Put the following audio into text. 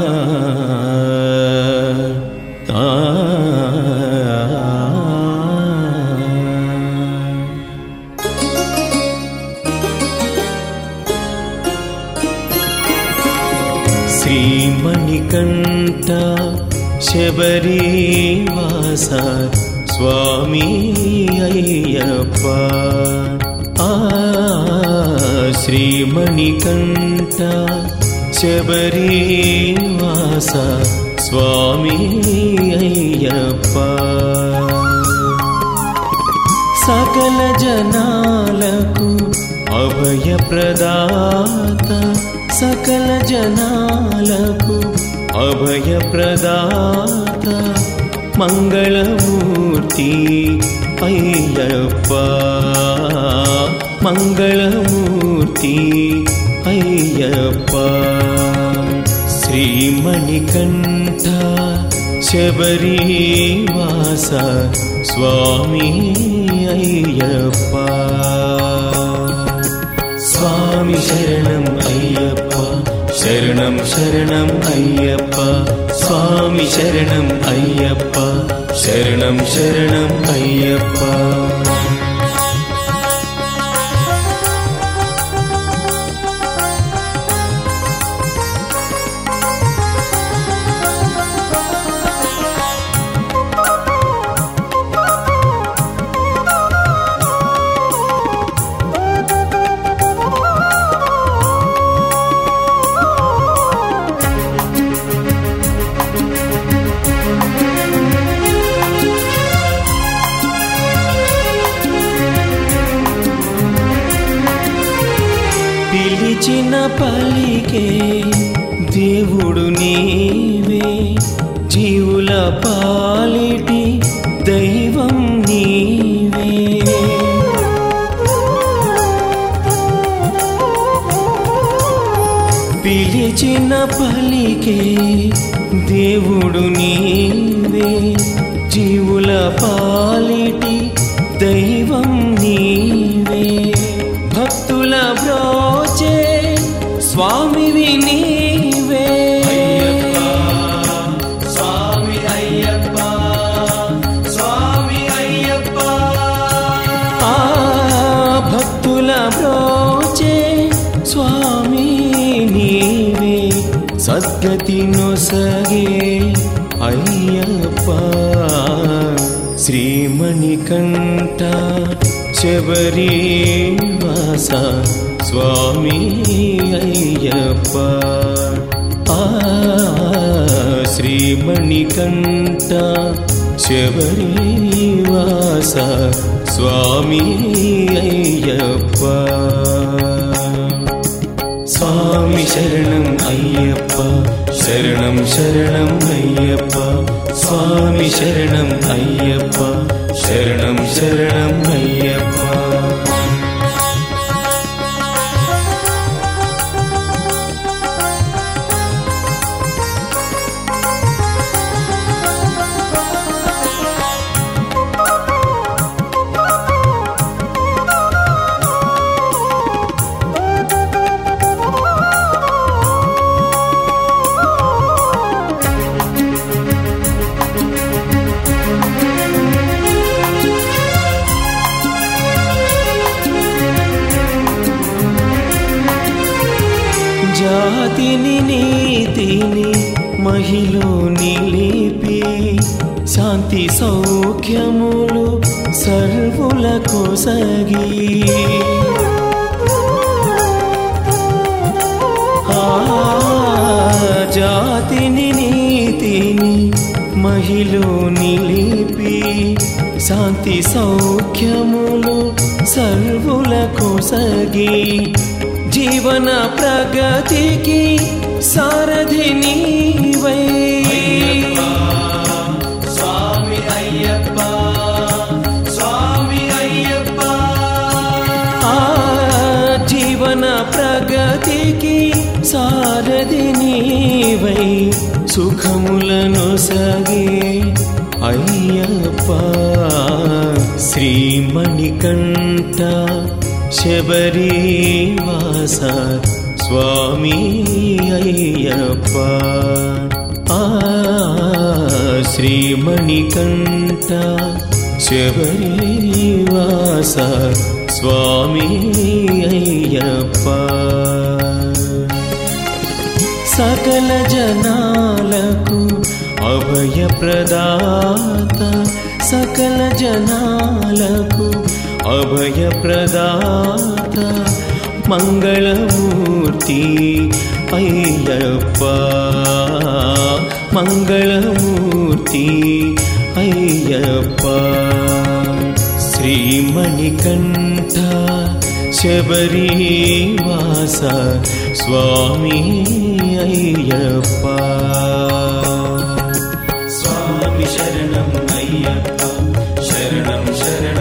శ్రీమణికంఠ శబరివాస స్వామి అయ్యప్ప శ్రీమణికంఠ శబరివాస స్వామి అయ్యప్ప సకల జనాలకు అభయప్రదాత సకల జనాలకు అభయప్రదాత మంగళమూర్తి అయ్యప్ప మంగళమూర్తి అయ్యప్ప శ్రీమణికంఠ శబరివాస స్వామి అయ్యప్ప స్వామి శరణం అయ్యప్ప శరణం శరణం అయ్యప్ప స్వామి శరణం అయ్యప్ప శరణం శరణం అయ్యప్ప పిలిచిన పలికే దేవుడు నీవే జీవుల పాలిటి దైవం నీవే పిలిచిన పలికే దేవుడు నీవే జీవుల పాలిటి దైవం నీవే భక్తుల బ్రోచే స్వామివి నీవే స్వామి అయ్యప్ప స్వామి అయ్యప్ప భక్తుల బ్రోచే స్వామి నీవే సద్గతి నొసగే అయ్యప్ప శ్రీమణికంఠ శబరివాస స్వామి అయ్యప్ప శ్రీమణికంఠ శబరివాస స్వామి అయ్యప్ప స్వామి శరణం అయ్యప్ప శరణం శరణం అయ్యప్ప స్వామి శరణం అయ్యప్ప శరణం శరణం అయ్యప్ప జాతిని నీతిని మహిలో నిలిపి శాంతి సౌఖ్యములు సర్వుల కొసగి జాతిని నీతిని మహిలో నిలిపి శాంతి సౌఖ్యములు సర్వుల కొసగి జీవన ప్రగతికి సారథి నీవై స్వామి అయ్యప్ప స్వామి అయ్యప్ప జీవన ప్రగతికి సారథి నీవై సుఖములను సగే అయ్యప్ప శ్రీమణికంఠ శబరివాస స్వామి అయ్యప్ప శ్రీమణికంఠ శబరివాస స్వామి అయ్యప్ప. సకల జనాలకు అభయప్రదాత, సకల జనాలకు అభయప్రదాత, మంగళమూర్తి అయ్యప్ప, మంగళమూర్తి అయ్యప్ప. శ్రీమణికంఠ శబరివాస స్వామి అయ్యప్ప. స్వామి శరణం అయ్యప్ప, శరణం శరణం